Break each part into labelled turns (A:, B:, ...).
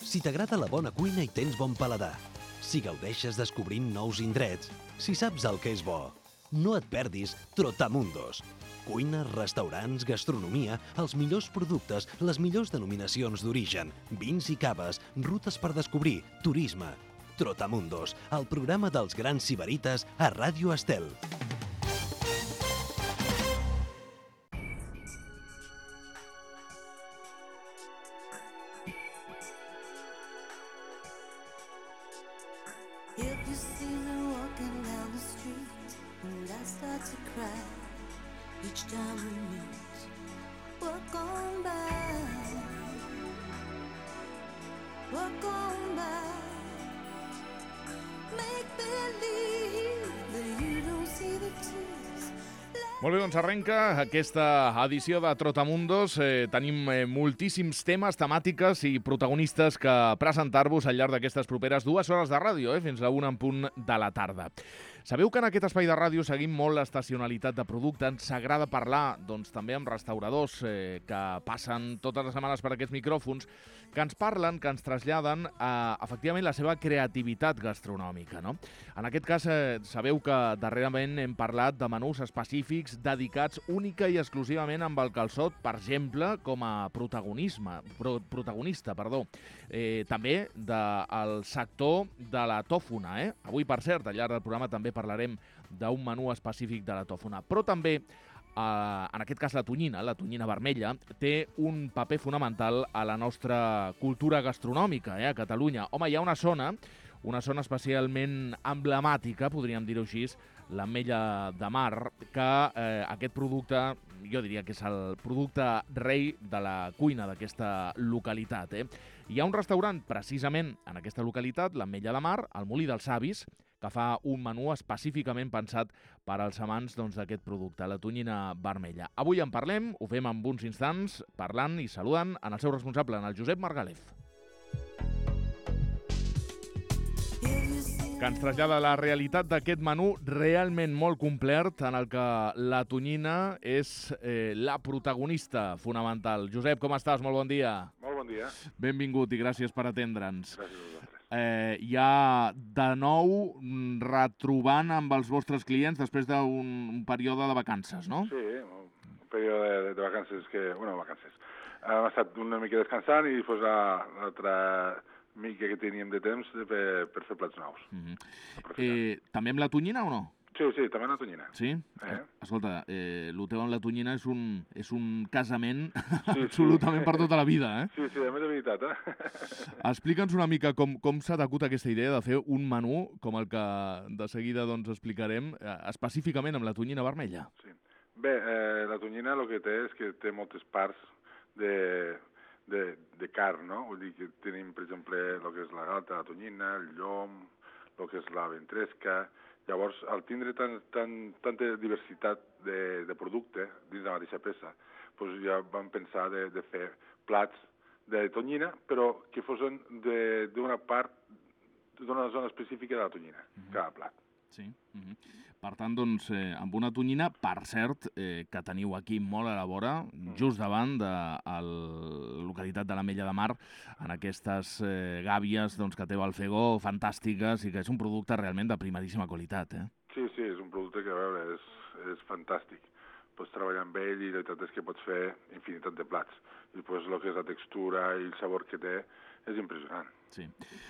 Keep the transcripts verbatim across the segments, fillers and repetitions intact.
A: Si t'agrada la bona cuina i tens bon paladar, si gaudeixes descobrint nous indrets, si saps el que és bo, no et perdis Trotamundos. Cuina, restaurants, gastronomia, els millors productes, les millors denominacions d'origen, vins i caves, rutes per descobrir, turisme. Trotamundos, el programa dels grans sibarites a Ràdio Estel.
B: Each time we meet, we're gone by, we're gone by. Make believe that you don't see the tears.
C: Molt bé, doncs arrenca aquesta edició de Trotamundos. Eh, tenim eh, moltíssims temes, temàtiques i protagonistes que presentar-vos al llarg d'aquestes properes dues hores de ràdio, eh, fins la una en punt de la tarda. Sabeu que en aquest espai de ràdio seguim molt l'estacionalitat de producte. Ens agrada parlar doncs, també amb restauradors eh, que passen totes les setmanes per aquests micròfons, que ens parlen, que ens traslladen a, efectivament, la seva creativitat gastronòmica, no? En aquest cas, eh, sabeu que darrerament hem parlat de menús específics dedicats única i exclusivament amb el calçot, per exemple, com a protagonisme, pro, protagonista. Perdó. Eh, també del sector de la tòfona. Eh? Avui, per cert, al llarg del programa també parlarem d'un menú específic de la tòfona, però també, eh, en aquest cas la tonyina, la tonyina vermella, té un paper fonamental a la nostra cultura gastronòmica, eh, a Catalunya. Home, hi ha una zona, una zona especialment emblemàtica, podríem dir-ho així, l'Ametlla de Mar, que eh, aquest producte, jo diria que és el producte rei de la cuina d'aquesta localitat. Eh? Hi ha un restaurant, precisament en aquesta localitat, l'Ametlla de Mar, al Molí dels Savis, que fa un menú específicament pensat per als amants doncs, d'aquest producte, la tonyina vermella. Avui en parlem, ho fem en uns instants, parlant i saludant en el seu responsable, en el Josep Margalef, que ens trasllada la realitat d'aquest menú realment molt complet, en el que la tonyina és eh, la protagonista fonamental. Josep, com estàs? Molt bon dia.
D: Molt bon dia.
C: Benvingut i gràcies per atendre'ns.
D: Gràcies a vosaltres.
C: Eh, ja de nou retrobant amb els vostres clients després d'un un període de vacances, no?
D: Sí, un període de, de vacances que... Bueno, vacances. Hem estat una mica descansant i després l'altra mica que teníem de temps per, per fer plats nous.
C: Mm-hmm. eh, també amb la tonyina o no?
D: Sí, sí, també amb la tonyina.
C: Sí?
D: Eh?
C: Escolta, eh, el teu amb la tonyina és un, és un casament
D: sí,
C: absolutament
D: sí.
C: per tota la vida, eh?
D: Sí, sí, a més de veritat, eh?
C: Explica'ns una mica com, com s'ha d'acut aquesta idea de fer un menú com el que de seguida doncs, explicarem, eh, específicament amb la tonyina vermella.
D: Sí. Bé, eh, la tonyina el que té és que té moltes parts de, de, de carn, no? Vull dir que tenim, per exemple, el que és la gata, la tonyina, el llom, el que és la ventresca. Llavors, al tindre tan, tan, tanta diversitat de, de producte dins la mateixa peça, doncs ja vam pensar de, de fer plats de tonyina, però que fossin d'una part, d'una zona específica de la tonyina, mm-hmm. cada plat.
C: Sí. Mm-hmm. Per tant, doncs, eh, amb una tonyina, per cert, eh, que teniu aquí molt a la vora, mm. just davant de la localitat de l'Ametlla de Mar, en aquestes eh, gàbies doncs, que té Balfegó, fantàstiques, i que és un producte realment de primeríssima qualitat. Eh?
D: Sí, sí, és un producte que, a veure, és, és fantàstic. Pots treballar amb ell i la veritat és que pots fer infinitat de plats. I després el que és la textura i el sabor que té és impressionant.
C: Sí.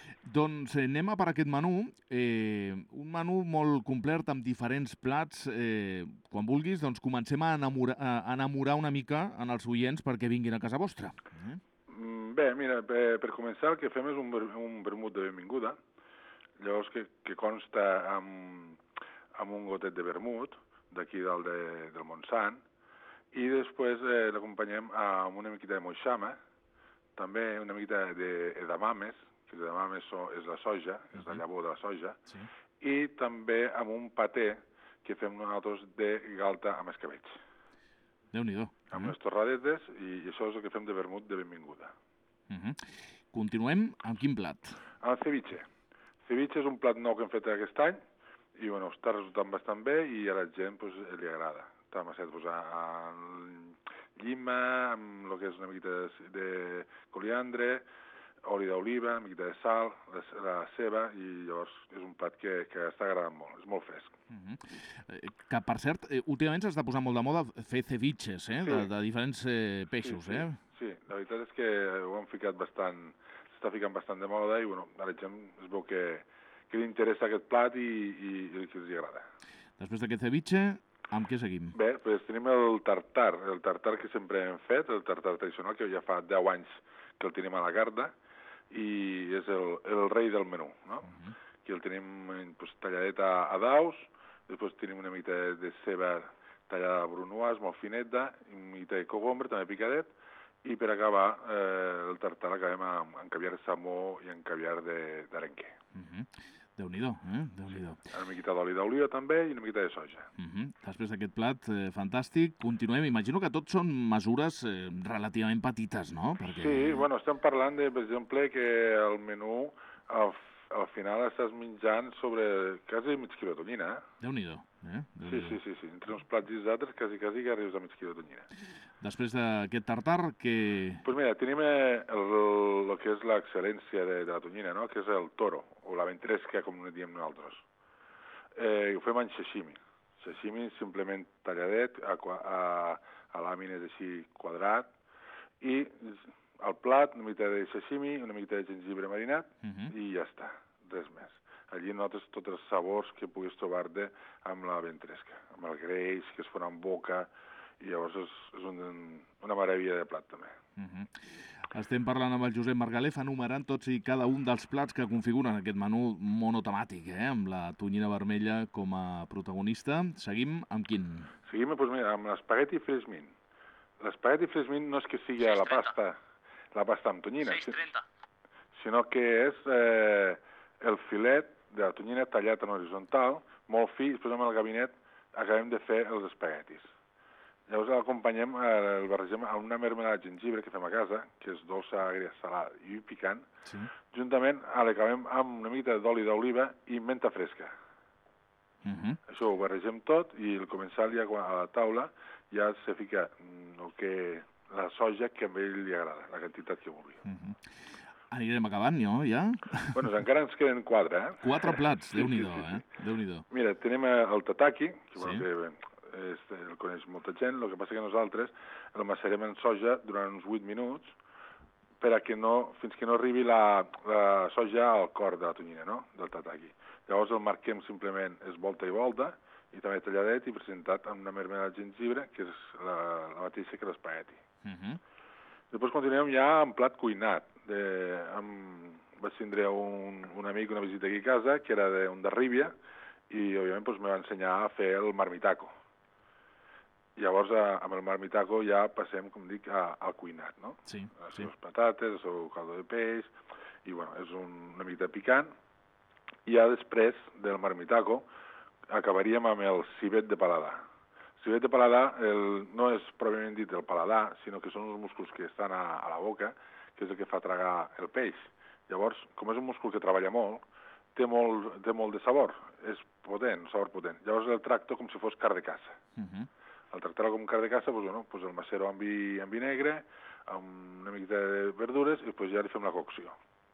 C: Doncs eh, anem a per aquest menú, eh, un menú molt complet amb diferents plats. Eh, quan vulguis, doncs comencem a enamorar, a enamorar una mica en els oients perquè vinguin a casa vostra. Eh?
D: Bé, mira, per, per començar el que fem és un, un vermut de benvinguda, llavors que, que consta amb, amb un gotet de vermut, d'aquí dalt de, del Montsant, i després eh, l'acompanyem amb una miqueta de moixama, també una miqueta d'edamames, que l'edamames so, és la soja, uh-huh. és la llavor de la soja, sí. I també amb un paté que fem nosaltres de galta amb escabetx.
C: Déu-n'hi-do.
D: Amb uh-huh. les torradetes, i això és el que fem de vermut de benvinguda.
C: Uh-huh. Continuem amb quin plat?
D: El ceviche. Ceviche és un plat nou que hem fet aquest any, i bueno, està resultant bastant bé i a la gent pues, li agrada. Està masset pues, amb llima, amb el que és una miqueta de, de coriandre, oli d'oliva, una miqueta de sal, la, la ceba, i llavors és un plat que, que està agradant molt, és molt fresc.
C: Uh -huh. eh, que, per cert, eh, últimament s'està posant molt de moda fer ceviches, eh?
D: Sí.
C: de, de diferents eh, peixos,
D: sí, sí,
C: eh?
D: Sí, la veritat és que ho han ficat bastant, s'està ficant bastant de moda i, bueno, ara gent es veu que, que li interessa aquest plat i, i, i que els agrada.
C: Després d'aquest ceviche, amb què seguim?
D: Bé, doncs tenim el tartar, el tartar que sempre hem fet, el tartar tradicional, que ja fa deu anys que el tenim a la carta, i és el, el rei del menú, no? Uh -huh. Aquí el tenim pues, talladet a, a daus, després tenim una mica de, de ceba tallada a brunoise, molt fineta, una mica de cogombre, també picadet, i per acabar eh, el tartar l'acabem amb, amb caviar de salmó i amb caviar d'arenquer.
C: Uh -huh. Déu-n'hi-do, eh? Déu-n'hi-do.
D: Una miqueta d'oli d'oliva també i una miqueta de soja.
C: Uh -huh. Després d'aquest plat eh, fantàstic, continuem. Imagino que tot són mesures eh, relativament petites, no? Perquè...
D: Sí, bueno, estem parlant de, per exemple, que el menú al, al final estàs menjant sobre quasi mig quilo de tonyina, eh?
C: Déu-n'hi-do, eh?
D: Sí,
C: Déu-n'hi-do.
D: sí, sí, sí. Entre uns plats i els altres quasi, quasi que arribes a mig quilo de tonyina.
C: Després d'aquest tartar, que...
D: Doncs pues mira, tenim el, el, el que és l'excel·lència de, de la tonyina, no?, que és el toro, o la ventresca, com ho diem nosaltres. Eh, ho fem en sashimi. Sashimi simplement talladet a, a, a làmines així quadrat, i al plat una mica de sashimi, una mica de gengibre marinat,
C: Uh -huh.
D: i ja està, res més. Allí notes tots els sabors que puguis trobar-te amb la ventresca, amb el greix que es fa en boca, i llavors és, és un, una meravella de plat també.
C: Uh -huh. Estem parlant amb el Josep Margalef, enumerant tots i cada un dels plats que configuren aquest menú monotemàtic, eh? Amb la tonyina vermella com a protagonista. Seguim amb quin?
D: Seguim doncs, mira, amb l'espagueti fresh mint. L'espagueti fresh mint no és que sigui la pasta, la pasta amb tonyina,
E: sis trenta.
D: sinó que és eh, el filet de la tonyina tallat en horitzontal, molt fi, i després amb el gabinet acabem de fer els espaguetis. Llavors l'acompanyem, eh, el barregem amb una mermelada de gengibre que fem a casa, que és dolça, agria, salada i picant.
C: Sí.
D: Juntament l'acabem amb una mica d'oli d'oliva i menta fresca.
C: Uh -huh.
D: Això ho barregem tot i al començar ja a la taula ja se fica el que, la soja que a ell li agrada, la quantitat que vulgui.
C: Uh -huh. Anirem acabant, no, ja?
D: Bueno, encara ens queden quatre, eh?
C: Quatre plats,
D: Sí,
C: Déu-n'hi-do,
D: sí, sí, sí.
C: eh? Déu-n'hi-do.
D: Mira, tenim el tataki, que,
C: Sí.
D: bueno, que bé, és, el coneix molta gent, el que passa que nosaltres el macerem en soja durant uns vuit minuts per a que no, fins que no arribi la, la soja al cor de la tonyina, no?, del tataki. Llavors el marquem simplement, és volta i volta, i també talladet i presentat amb una mermelada de gengibre, que és la, la mateixa que l'espagueti.
C: Uh -huh.
D: Després continuem ja amb plat cuinat. De, amb, vaig tindre un, un amic, una visita aquí a casa, que era d'un de Rívia, i òbviament doncs, me va ensenyar a fer el marmitaco. Llavors, a, amb el marmitaco ja passem, com dic, a, al cuinat, no?
C: Sí,
D: Les
C: sí.
D: seves patates, el seu caldo de peix, i bueno, és un, una mica picant. I ja després del marmitaco acabaríem amb el civet de paladar. El civet de paladar el, no és pròpiament dit el paladar, sinó que són els músculs que estan a, a la boca, que és el que fa tragar el peix. Llavors, com és un múscul que treballa molt, té molt, té molt de sabor, és potent, un sabor potent. Llavors el tracto com si fos carn de caça.
C: Uh -huh.
D: Al tractar-lo com carn de caça, doncs, bueno, doncs el macero amb vi, amb vi negre, amb una mica de verdures, i després ja li fem la cocció.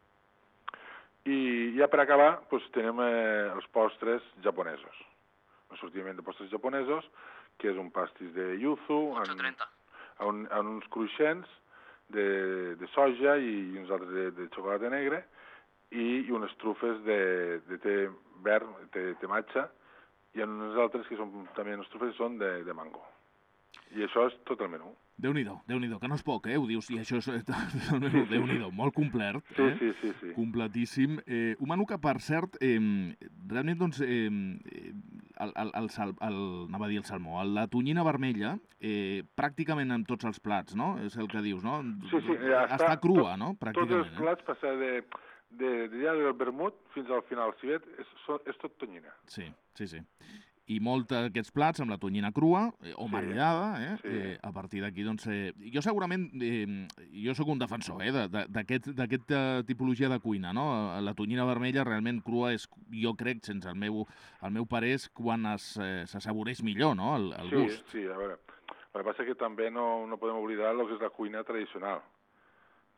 D: I ja per acabar, doncs, tenim eh, els postres japonesos. Un sortiment de postres japonesos, que és un pastís de yuzu,
E: ocho
D: en,
E: trenta.
D: en, en uns cruixents, de, de soja i uns altres de, de xocolata negre i, i unes trufes de, de té verd, té, té matxa, i en uns altres que són també unes trufes són de, de mango. I això és tot el menú.
C: Déu-n'hi-do, Déu-n'hi-do, que no és poc, eh? Ho dius, i això és... Déu-n'hi-do, molt complet,
D: Sí,
C: eh?
D: sí, sí, sí.
C: Completíssim. Eh, un menú que, per cert, eh, realment, doncs, eh, el, el, el, sal, el, anava a dir el salmó, la tonyina vermella, eh, pràcticament en tots els plats, no? És el que dius, no?
D: Sí, sí, ja
C: està,
D: està
C: crua,
D: tot,
C: no?
D: Tots
C: Pràcticament.
D: els plats, passar de, de, de ja del vermut fins al final, si vet, és, és tot tonyina.
C: Eh? Sí, sí, sí. I molts d'aquests plats amb la tonyina crua eh, o
D: Sí,
C: marinada, eh?
D: sí.
C: eh? A partir d'aquí, doncs... Eh, jo segurament... Eh, jo sóc un defensor eh? d'aquesta tipologia de cuina, no? La tonyina vermella realment crua és, jo crec, sense el meu, el meu parer, és quan es, eh, s'assaboreix millor, no? El, el
D: sí,
C: gust.
D: Sí, a veure. El que passa és que també no, no podem oblidar el que és la cuina tradicional.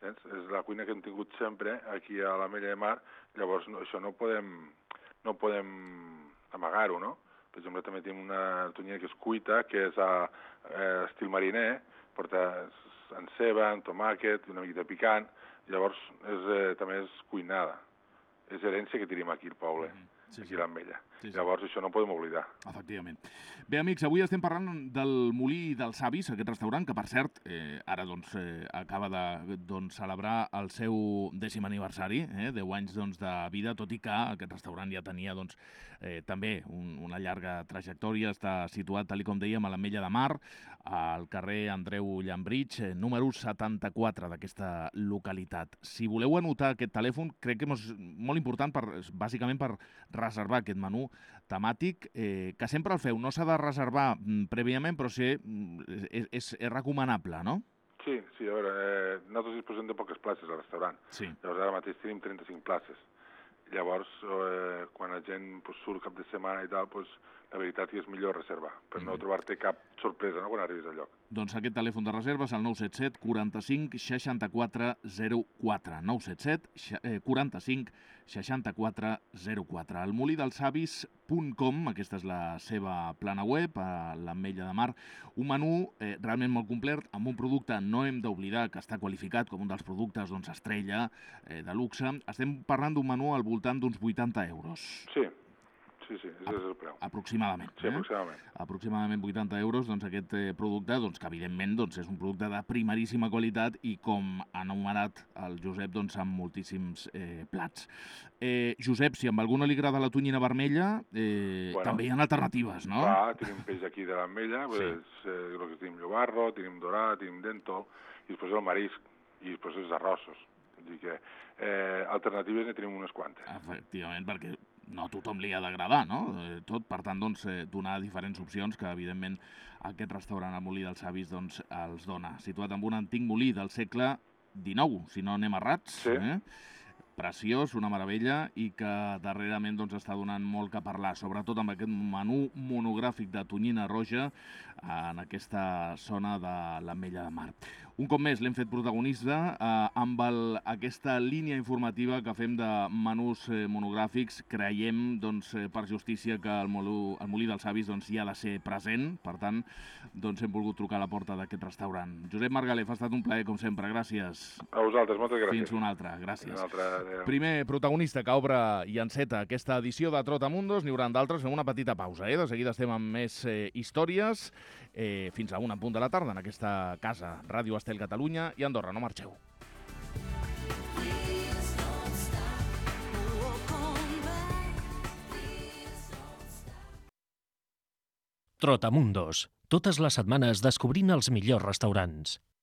D: Saps? És la cuina que hem tingut sempre aquí a l'Ametlla de Mar, llavors no, això no podem, no podem amagar-ho, no? Per exemple, també tenim una tonyina que és cuita, que és a, a estil mariner, porta en ceba, en tomàquet, una miqueta picant, llavors és, eh, també és cuinada. És herència que tenim aquí al poble, mm -hmm. sí, aquí sí. a l'Ametlla. Sí, sí. Llavors això no ho podem oblidar.
C: Efectivament. Bé, amics, avui estem parlant del Molí dels Avis, aquest restaurant, que per cert, eh, ara doncs, eh, acaba de doncs, celebrar el seu dècim aniversari, eh, deu anys doncs, de vida, tot i que aquest restaurant ja tenia doncs, eh, també un, una llarga trajectòria. Està situat, tal com dèiem, a l'Ametlla de Mar, al carrer Andreu Llambrig, eh, número setanta-quatre d'aquesta localitat. Si voleu anotar aquest telèfon, crec que és molt important, per, bàsicament per reservar aquest menú temàtic, eh, que sempre el feu. No s'ha de reservar mm, prèviament, però sí, és, és, és recomanable, no?
D: Sí, sí, a veure, eh, nosaltres disposem de poques places al restaurant.
C: Sí.
D: Llavors ara mateix tenim trenta-cinc places. Llavors, eh, quan la gent pues, surt cap de setmana i tal, pues, la veritat és millor reservar, per mm. no trobar-te cap sorpresa, no?, quan arribis al lloc.
C: Doncs aquest telèfon de reserves, el nou set set quaranta-cinc seixanta-quatre zero quatre. nou set set quaranta-cinc seixanta-quatre zero quatre. El molí dels avis punt com, aquesta és la seva plana web, a l'Ametlla de Mar. Un menú eh, realment molt complet, amb un producte, no hem d'oblidar que està qualificat com un dels productes doncs, estrella, eh, de luxe. Estem parlant d'un menú al voltant d'uns vuitanta euros.
D: Sí. Sí, sí, és el preu.
C: Aproximadament.
D: Sí, aproximadament.
C: Eh? Aproximadament vuitanta euros, doncs aquest eh, producte, doncs, que evidentment doncs, és un producte de primeríssima qualitat i com ha enumerat el Josep, doncs, amb moltíssims eh, plats. Eh, Josep, si a algú no li agrada la tonyina vermella, eh, bueno, també hi ha alternatives, no?
D: Clar, tenim peix aquí de l'Ametlla, sí. pues, eh, el que tenim llobarro, tenim dorat, tenim dèntol, i després el marisc, i després els arrossos. Vull dir que eh, alternatives ne tenim unes quantes.
C: Efectivament, perquè no a tothom li ha d'agradar, no? Eh, tot, per tant, doncs, eh, donar diferents opcions que, evidentment, aquest restaurant al Molí dels Avis doncs, els dona. Situat en un antic molí del segle dinou, si no anem errats.
D: Sí.
C: Eh? Preciós, una meravella, i que darrerament doncs, està donant molt que parlar, sobretot amb aquest menú monogràfic de tonyina roja en aquesta zona de l'Ametlla de Mar. Un cop més l'hem fet protagonista eh, amb el, aquesta línia informativa que fem de menús eh, monogràfics. Creiem, doncs, eh, per justícia, que el, molú, el Molí dels Avis doncs, hi ha de ser present. Per tant, doncs, hem volgut trucar a la porta d'aquest restaurant. Josep Margalef, ha estat un plaer, com sempre. Gràcies.
D: A vosaltres, moltes gràcies.
C: Fins una altra. Gràcies.
D: Una altra, adéu.
C: Primer protagonista que obre i enceta aquesta edició de Trotamundos. N'hi haurà d'altres. Fem una petita pausa. Eh? De seguida estem amb més eh, històries. Eh, fins a una en punt de la tarda en aquesta casa, Ràdio Estel Catalunya i Andorra. No marxeu.
E: Trotamundos. Totes les setmanes descobrint els millors restaurants.